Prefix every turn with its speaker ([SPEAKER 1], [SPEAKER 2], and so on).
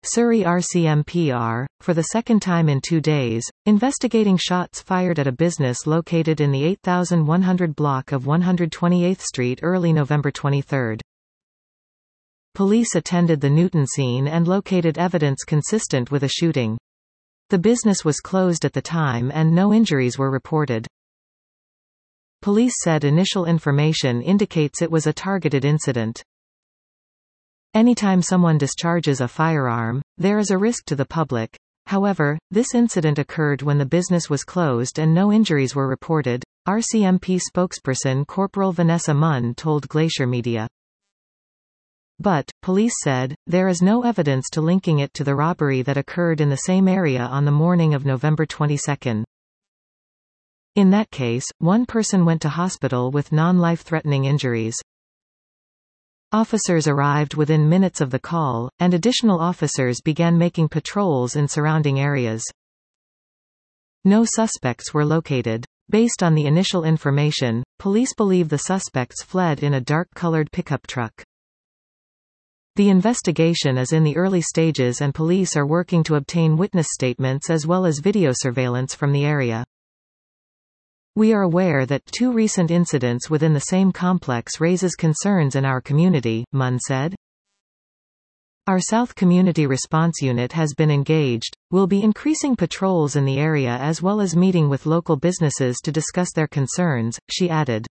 [SPEAKER 1] Surrey RCMP for the second time in 2 days, investigating shots fired at a business located in the 8100 block of 128th Street early November 23. Police attended the Newton scene and located evidence consistent with a shooting. The business was closed at the time and no injuries were reported. Police said initial information indicates it was a targeted incident. Anytime someone discharges a firearm, there is a risk to the public. However, this incident occurred when the business was closed and no injuries were reported, RCMP spokesperson Corporal Vanessa Munn told Glacier Media. But, police said, there is no evidence to linking it to the robbery that occurred in the same area on the morning of November 22. In that case, one person went to hospital with non-life-threatening injuries. Officers arrived within minutes of the call, and additional officers began making patrols in surrounding areas. No suspects were located. Based on the initial information, police believe the suspects fled in a dark-colored pickup truck. The investigation is in the early stages and police are working to obtain witness statements as well as video surveillance from the area. We are aware that 2 recent incidents within the same complex raises concerns in our community, Munn said. Our South Community Response Unit has been engaged. We'll be increasing patrols in the area as well as meeting with local businesses to discuss their concerns, she added.